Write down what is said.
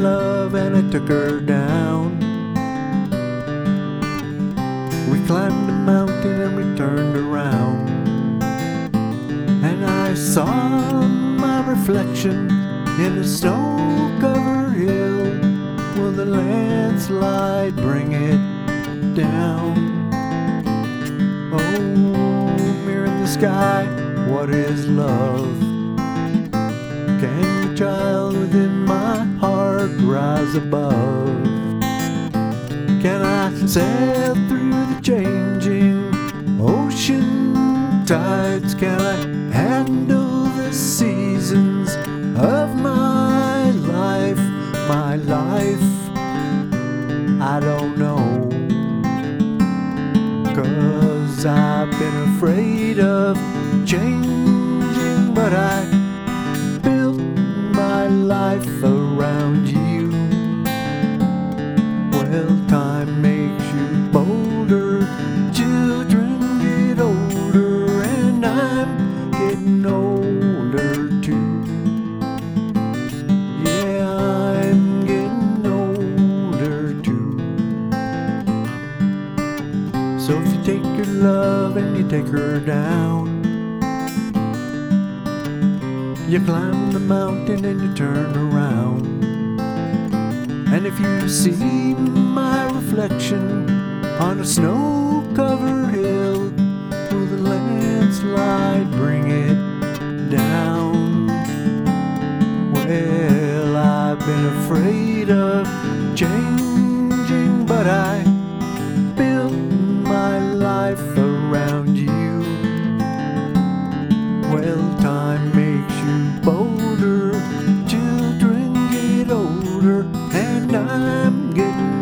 love and I took her down. We climbed a mountain and we turned around, and I saw my reflection in a snow-covered hill. Will the landslide bring it down? Oh, mirror in the sky, what is love? Can the child within my heart rise above? Can I sail through the changing ocean tides? Can I handle the seasons of my life? My life, I don't know, 'cause I've been afraid of changing, but I built my life around you. Well, time makes you bolder, children get older, and I'm getting older too. Yeah, I'm getting older too. So if you take your love and you take her down, you climb the mountain and you turn around, and if you see my reflection on a snow-covered hill, will the landslide bring it down? Well, I've been afraid of changing, but I built my life around you. Well, time makes you bolder, children get older, and I'm getting